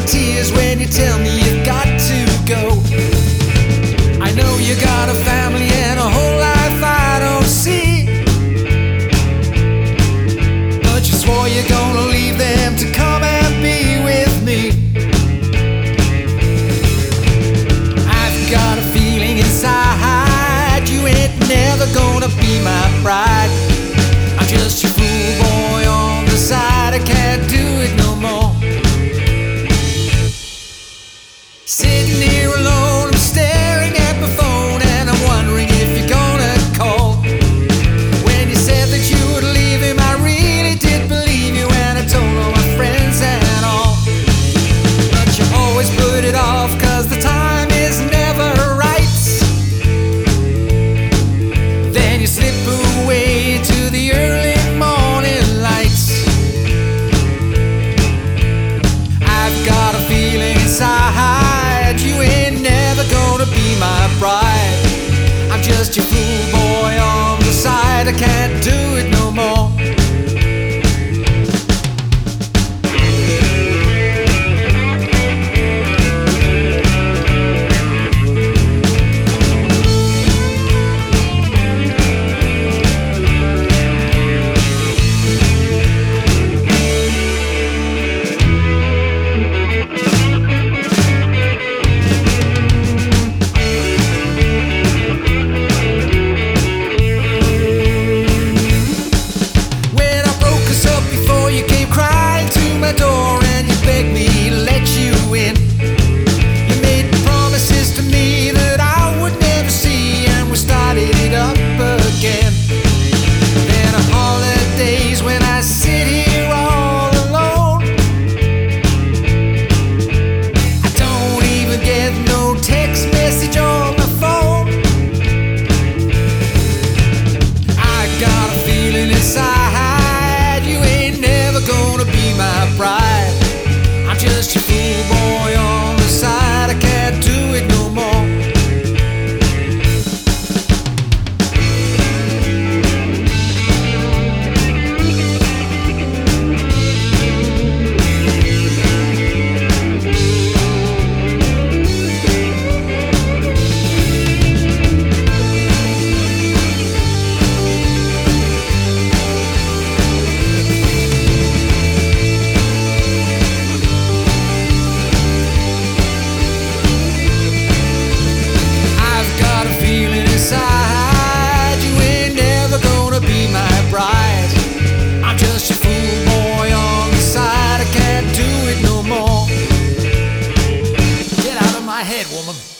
tears when you tell me you've got to go. I know you got a family and a whole life I don't see, but you swore you're gonna leave them to come and be with me. I've got a feeling inside you ain't never gonna be my bride. I'm just your fool boy on the side, I can't do it no more. Sitting here alone, I'm staring at my phone, and I'm wondering if you're gonna call. When you said that you would leave him, I really did believe you, and I told all my friends and all. But you always put it off, 'cause the time is never right. Then you slip away to the early morning lights. I've got a feeling inside you ain't never gonna be my bride. I'm just your fool boy on the side, I can't do it no more. My door and you begged me to let you in. You made promises to me that I would never see, and we started it up again. Then on holidays when I sit here all alone, I don't even get no text message on my phone. I got a feeling inside you ain't never gonna be my bride. I'm just your fool boy on the side, I can't do it no more. Inside, you ain't never gonna be my bride. I'm just your fool boy on the side, I can't do it no more. Get out of my head, woman.